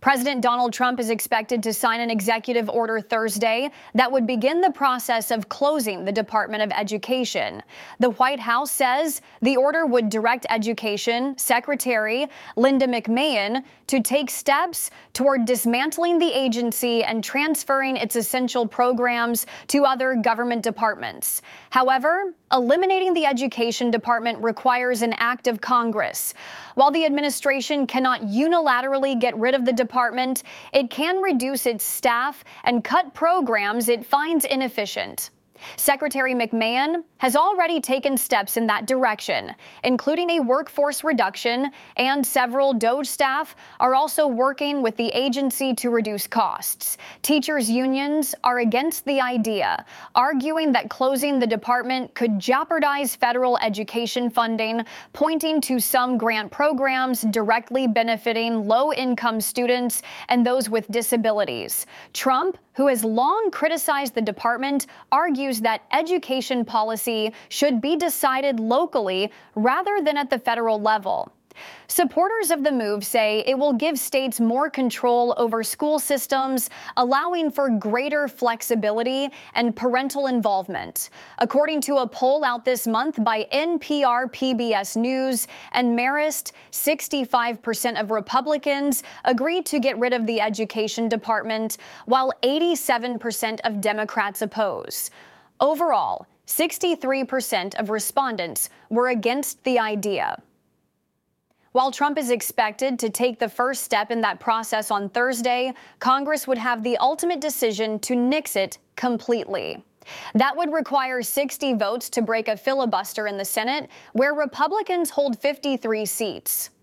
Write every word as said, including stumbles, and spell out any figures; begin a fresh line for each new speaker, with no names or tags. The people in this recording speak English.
President Donald Trump is expected to sign an executive order Thursday that would begin the process of closing the Department of Education. The White House says the order would direct Education Secretary Linda McMahon to take steps toward dismantling the agency and transferring its essential programs to other government departments. However, eliminating the Education Department requires an act of Congress. While the administration cannot unilaterally get rid of the department, it can reduce its staff and cut programs it finds inefficient. Secretary McMahon has already taken steps in that direction, including a workforce reduction, and several DOGE staff are also working with the agency to reduce costs. Teachers' unions are against the idea, arguing that closing the department could jeopardize federal education funding, pointing to some grant programs directly benefiting low-income students and those with disabilities. Trump, who has long criticized the department, argues that education policy should be decided locally rather than at the federal level. Supporters of the move say it will give states more control over school systems, allowing for greater flexibility and parental involvement. According to a poll out this month by N P R P B S News and Marist, sixty-five percent of Republicans agreed to get rid of the Education Department, while eighty-seven percent of Democrats oppose. Overall, sixty-three percent of respondents were against the idea. While Trump is expected to take the first step in that process on Thursday, Congress would have the ultimate decision to nix it completely. That would require sixty votes to break a filibuster in the Senate, where Republicans hold fifty-three seats.